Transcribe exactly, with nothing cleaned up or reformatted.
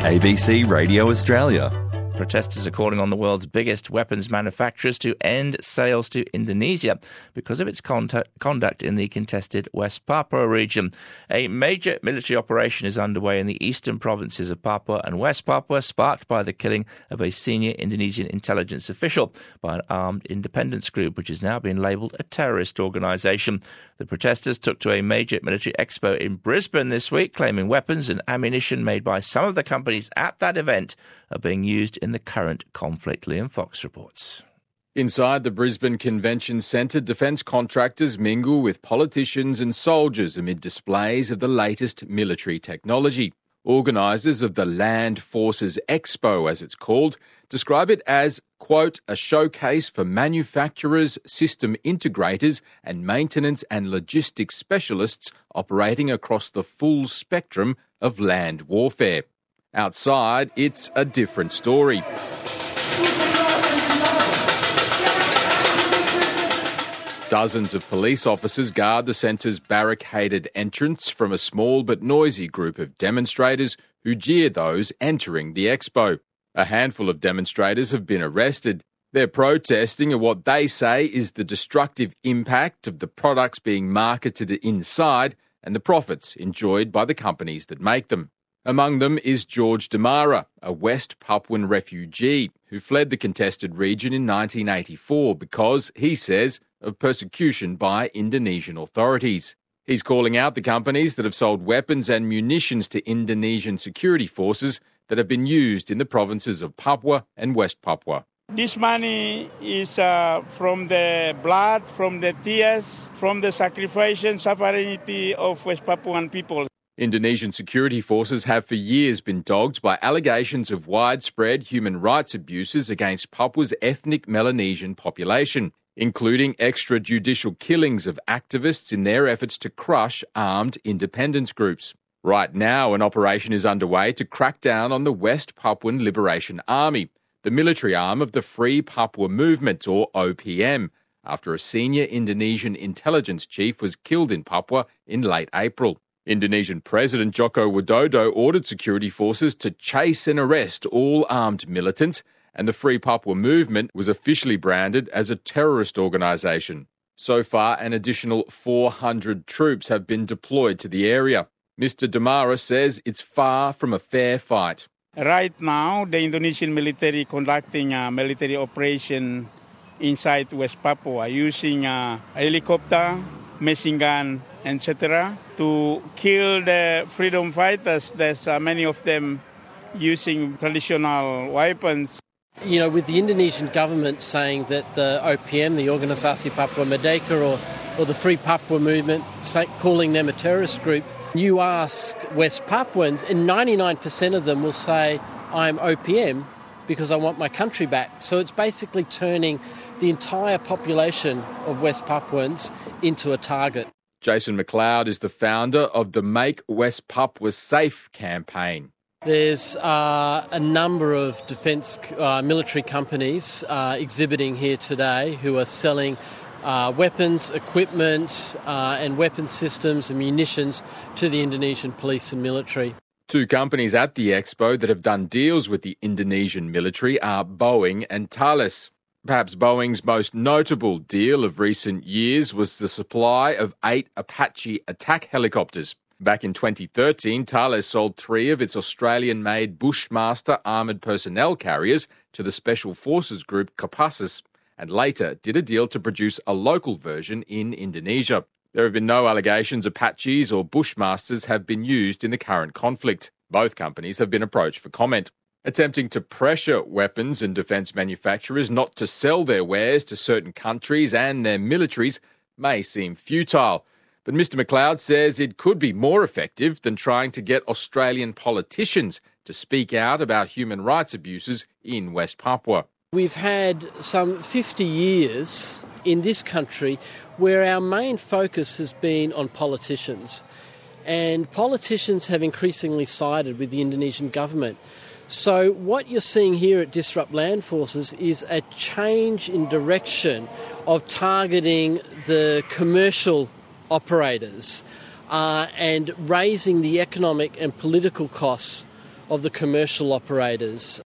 A B C Radio Australia. Protesters are calling on the world's biggest weapons manufacturers to end sales to Indonesia because of its contact, conduct in the contested West Papua region. A major military operation is underway in the eastern provinces of Papua and West Papua, sparked by the killing of a senior Indonesian intelligence official by an armed independence group, which has now been labelled a terrorist organisation. The protesters took to a major military expo in Brisbane this week, claiming weapons and ammunition made by some of the companies at that event are being used in the current conflict. Liam Fox reports. Inside the Brisbane Convention Centre, defence contractors mingle with politicians and soldiers amid displays of the latest military technology. Organisers of the Land Forces Expo, as it's called, describe it as, quote, a showcase for manufacturers, system integrators and maintenance and logistics specialists operating across the full spectrum of land warfare. Outside, it's a different story. Dozens of police officers guard the centre's barricaded entrance from a small but noisy group of demonstrators who jeer those entering the expo. A handful of demonstrators have been arrested. They're protesting at what they say is the destructive impact of the products being marketed inside and the profits enjoyed by the companies that make them. Among them is George Damara, a West Papuan refugee who fled the contested region in nineteen eighty-four because, he says, of persecution by Indonesian authorities. He's calling out the companies that have sold weapons and munitions to Indonesian security forces that have been used in the provinces of Papua and West Papua. This money is uh, from the blood, from the tears, from the sacrifice and sovereignty of West Papuan people. Indonesian security forces have for years been dogged by allegations of widespread human rights abuses against Papua's ethnic Melanesian population, including extrajudicial killings of activists in their efforts to crush armed independence groups. Right now, an operation is underway to crack down on the West Papuan Liberation Army, the military arm of the Free Papua Movement, or O P M, after a senior Indonesian intelligence chief was killed in Papua in late April. Indonesian President Joko Widodo ordered security forces to chase and arrest all armed militants, and the Free Papua Movement was officially branded as a terrorist organisation. So far, an additional four hundred troops have been deployed to the area. Mister Damara says it's far from a fair fight. Right now, the Indonesian military conducting a military operation inside West Papua using a helicopter, machine gun, et cetera, to kill the freedom fighters. There's uh, many of them using traditional weapons. You know, with the Indonesian government saying that the O P M, the Organisasi Papua Merdeka, or, or the Free Papua Movement, say, calling them a terrorist group, you ask West Papuans, and ninety-nine percent of them will say, I'm O P M because I want my country back. So it's basically turning the entire population of West Papuans into a target. Jason McLeod is the founder of the Make West Papua Safe campaign. There's uh, a number of defence uh, military companies uh, exhibiting here today who are selling uh, weapons, equipment uh, and weapon systems and munitions to the Indonesian police and military. Two companies at the expo that have done deals with the Indonesian military are Boeing and Thales. Perhaps Boeing's most notable deal of recent years was the supply of eight Apache attack helicopters. Back in twenty thirteen, Thales sold three of its Australian-made Bushmaster armoured personnel carriers to the Special Forces group Kopassus, and later did a deal to produce a local version in Indonesia. There have been no allegations Apaches or Bushmasters have been used in the current conflict. Both companies have been approached for comment. Attempting to pressure weapons and defence manufacturers not to sell their wares to certain countries and their militaries may seem futile. But Mister McLeod says it could be more effective than trying to get Australian politicians to speak out about human rights abuses in West Papua. We've had some fifty years in this country where our main focus has been on politicians. And politicians have increasingly sided with the Indonesian government. So what you're seeing here at Disrupt Land Forces is a change in direction of targeting the commercial operators uh, and raising the economic and political costs of the commercial operators.